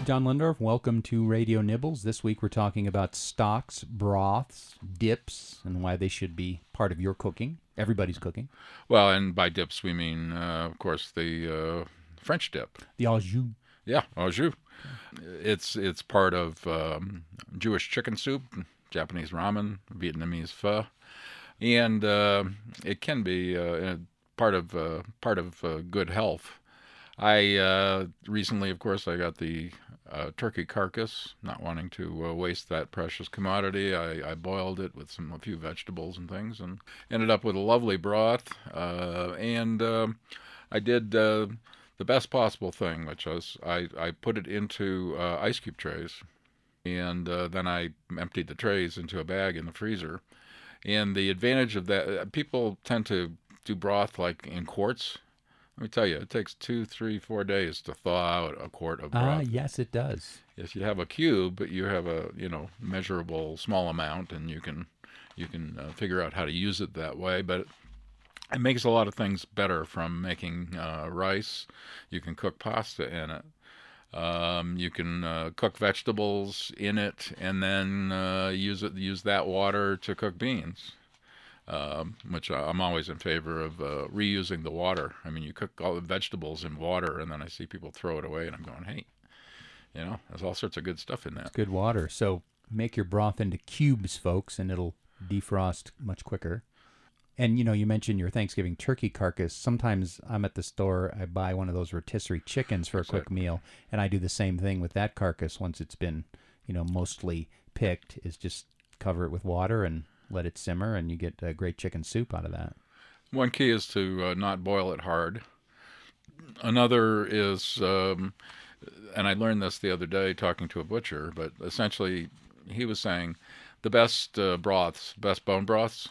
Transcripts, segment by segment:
John Lindorf, welcome to Radio Nibbles. This week we're talking about stocks, broths, dips, and why they should be part of your cooking, everybody's cooking. Well, and by dips we mean, of course, the French dip. The au jus. Yeah, au jus. It's part of Jewish chicken soup, Japanese ramen, Vietnamese pho, and it can be part of good health. I recently, of course, I got the turkey carcass, not wanting to waste that precious commodity. I boiled it with a few vegetables and things, and ended up with a lovely broth. And I did the best possible thing, which was I put it into ice cube trays, and then I emptied the trays into a bag in the freezer. And the advantage of that, people tend to do broth like in quarts. Let me tell you, it takes 2, 3, 4 days to thaw out a quart of broth. Yes, it does. If you have a cube, you have a measurable small amount, and you can figure out how to use it that way. But it makes a lot of things better, from making rice. You can cook pasta in it. You can cook vegetables in it, and then use that water to cook beans. Which I'm always in favor of reusing the water. I mean, you cook all the vegetables in water, and then I see people throw it away, and I'm going, hey, there's all sorts of good stuff in that. Good water. So make your broth into cubes, folks, and it'll defrost much quicker. And, you mentioned your Thanksgiving turkey carcass. Sometimes I'm at the store, I buy one of those rotisserie chickens for a quick meal, and I do the same thing with that carcass once it's been, mostly picked, is just cover it with water and let it simmer, and you get a great chicken soup out of that. One key is to not boil it hard. Another is, and I learned this the other day talking to a butcher, but essentially he was saying the best best bone broths,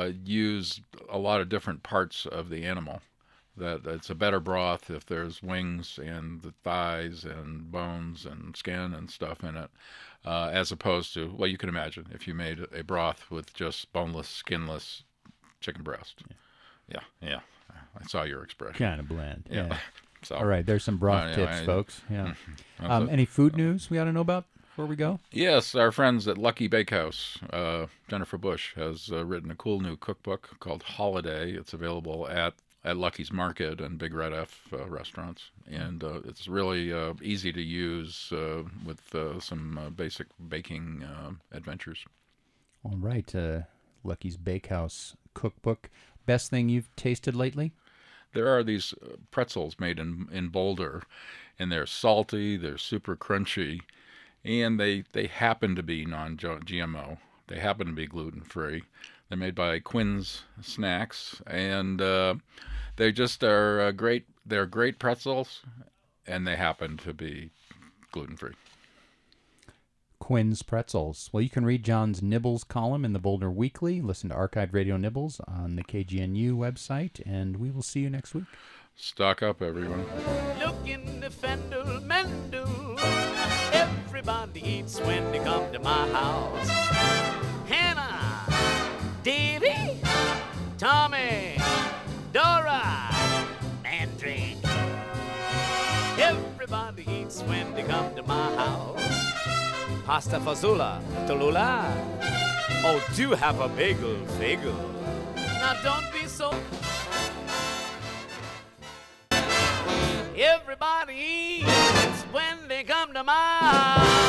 use a lot of different parts of the animal. That it's a better broth if there's wings and the thighs and bones and skin and stuff in it, as opposed to, well, you can imagine if you made a broth with just boneless, skinless chicken breast. Yeah. I saw your expression. Kind of bland. Yeah. So, all right, there's some broth tips, folks. Yeah. Any food news we ought to know about before we go? Yes, our friends at Lucky Bakehouse, Jennifer Bush, has written a cool new cookbook called Holiday. It's available at Lucky's Market and Big Red F restaurants, and it's really easy to use with some basic baking adventures. All right, Lucky's Bakehouse cookbook. Best thing you've tasted lately? There are these pretzels made in Boulder, and they're salty, they're super crunchy, and they happen to be non-GMO. They happen to be gluten-free. They're made by Quinn's Snacks, and they just are great. They're great pretzels, and they happen to be gluten-free. Quinn's Pretzels. Well, you can read John's Nibbles column in the Boulder Weekly, listen to archived Radio Nibbles on the KGNU website, and we will see you next week. Stock up, everyone. Look in the Fendel Mendel. Everybody eats when they come to my house. Hannah, Davy, Tommy, Dora, and Drake. Everybody eats when they come to my house. Pasta fazola, Tallulah. Oh, do have a bagel. Now don't be so. Everybody eats when they come to my house.